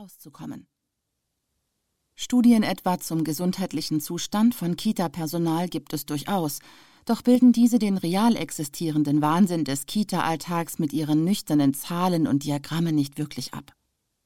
herauszukommen. Studien etwa zum gesundheitlichen Zustand von Kita-Personal gibt es durchaus, doch bilden diese den real existierenden Wahnsinn des Kita-Alltags mit ihren nüchternen Zahlen und Diagrammen nicht wirklich ab.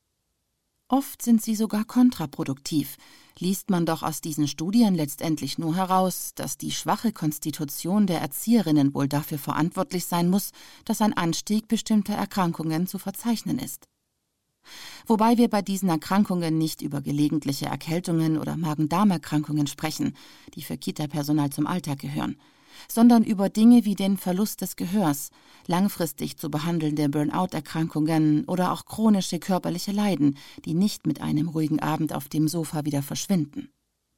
Oft sind sie sogar kontraproduktiv, liest man doch aus diesen Studien letztendlich nur heraus, dass die schwache Konstitution der Erzieherinnen wohl dafür verantwortlich sein muss, dass ein Anstieg bestimmter Erkrankungen zu verzeichnen ist. Wobei wir bei diesen Erkrankungen nicht über gelegentliche Erkältungen oder Magen-Darm-Erkrankungen sprechen, die für Kita-Personal zum Alltag gehören, sondern über Dinge wie den Verlust des Gehörs, langfristig zu behandelnde Burnout-Erkrankungen oder auch chronische körperliche Leiden, die nicht mit einem ruhigen Abend auf dem Sofa wieder verschwinden.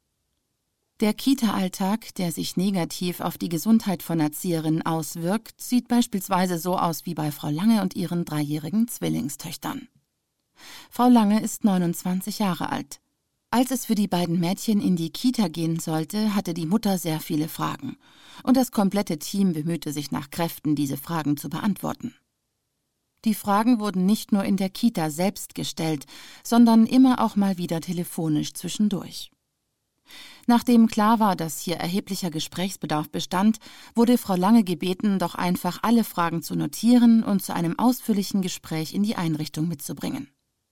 Der Kita-Alltag, der sich negativ auf die Gesundheit von Erzieherinnen auswirkt, sieht beispielsweise so aus wie bei Frau Lange und ihren 3-jährigen Zwillingstöchtern. Frau Lange ist 29 Jahre alt. Als es für die beiden Mädchen in die Kita gehen sollte, hatte die Mutter sehr viele Fragen. Und das komplette Team bemühte sich nach Kräften, diese Fragen zu beantworten. Die Fragen wurden nicht nur in der Kita selbst gestellt, sondern immer auch mal wieder telefonisch zwischendurch. Nachdem klar war, dass hier erheblicher Gesprächsbedarf bestand, wurde Frau Lange gebeten, doch einfach alle Fragen zu notieren und zu einem ausführlichen Gespräch in die Einrichtung mitzubringen.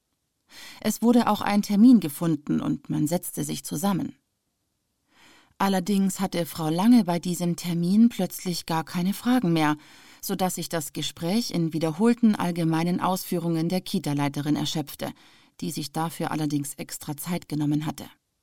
Es wurde auch ein Termin gefunden und man setzte sich zusammen. Allerdings hatte Frau Lange bei diesem Termin plötzlich gar keine Fragen mehr, sodass sich das Gespräch in wiederholten allgemeinen Ausführungen der Kita-Leiterin erschöpfte, die sich dafür allerdings extra Zeit genommen hatte.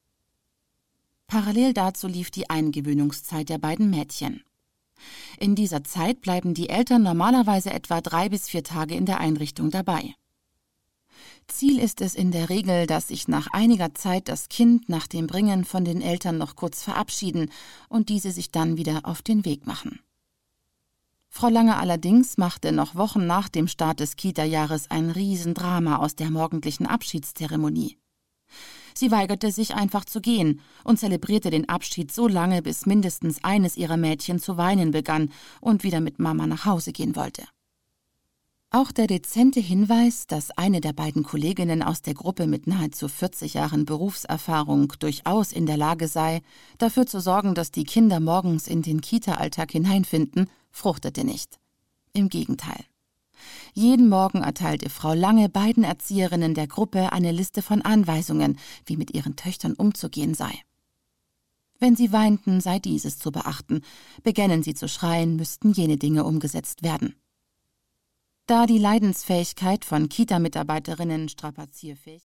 Parallel dazu lief die Eingewöhnungszeit der beiden Mädchen. In dieser Zeit bleiben die Eltern normalerweise etwa 3 bis 4 Tage in der Einrichtung dabei. Ziel ist es in der Regel, dass sich nach einiger Zeit das Kind nach dem Bringen von den Eltern noch kurz verabschieden und diese sich dann wieder auf den Weg machen. Frau Lange allerdings machte noch Wochen nach dem Start des Kita-Jahres ein Riesendrama aus der morgendlichen Abschiedszeremonie. Sie weigerte sich einfach zu gehen und zelebrierte den Abschied so lange, bis mindestens eines ihrer Mädchen zu weinen begann und wieder mit Mama nach Hause gehen wollte. Auch der dezente Hinweis, dass eine der beiden Kolleginnen aus der Gruppe mit nahezu 40 Jahren Berufserfahrung durchaus in der Lage sei, dafür zu sorgen, dass die Kinder morgens in den Kita-Alltag hineinfinden, fruchtete nicht. Im Gegenteil. Jeden Morgen erteilte Frau Lange beiden Erzieherinnen der Gruppe eine Liste von Anweisungen, wie mit ihren Töchtern umzugehen sei. Wenn sie weinten, sei dieses zu beachten, begännen sie zu schreien, müssten jene Dinge umgesetzt werden. Da die Leidensfähigkeit von Kita-Mitarbeiterinnen strapazierfähig